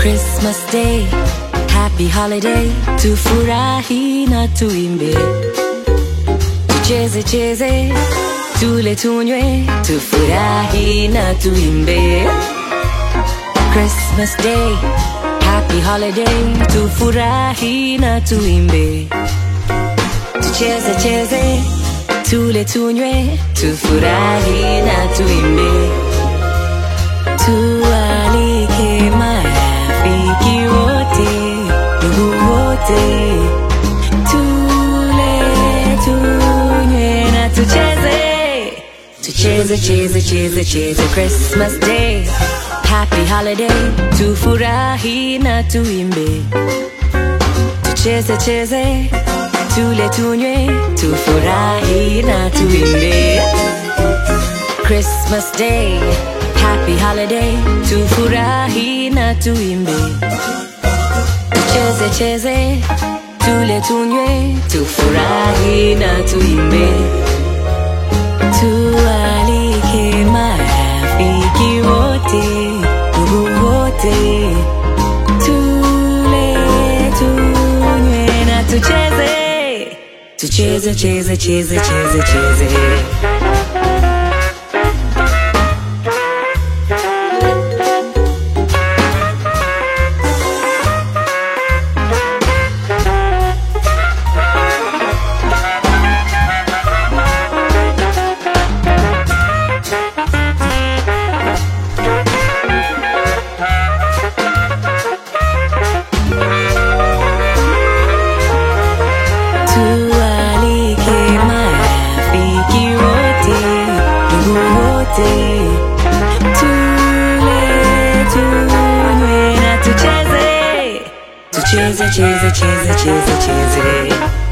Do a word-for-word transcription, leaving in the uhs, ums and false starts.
Christmas Day, happy holiday, tufurahi na tuimbe, tucheze cheze, tule tunywe, tufurahi na tuimbe. Christmas Day, happy holiday, tufurahi na tuimbe, tucheze cheze, tule tunywe, tufurahi na tuimbe. Tualike marafiki wote, ndugu wote, tule tunywe na tucheze, tucheze cheze cheze cheze. Christmas Day, happy holiday, tufurahi na tuimbe, tucheze cheze, tule tunywe, tufurahi na tuimbe. Christmas Day, happy holiday, tufurahi na tuimbe, tucheze cheze, tule tunywe, tufurahi na tuimbe. Tualike marafiki wote, ndugu wote, tule tunywe na tucheze, tucheze cheze cheze cheze cheze. Tualike marafiki wote, ndugu wote, tule tunywe na tucheze, tucheze cheze cheze cheze cheze.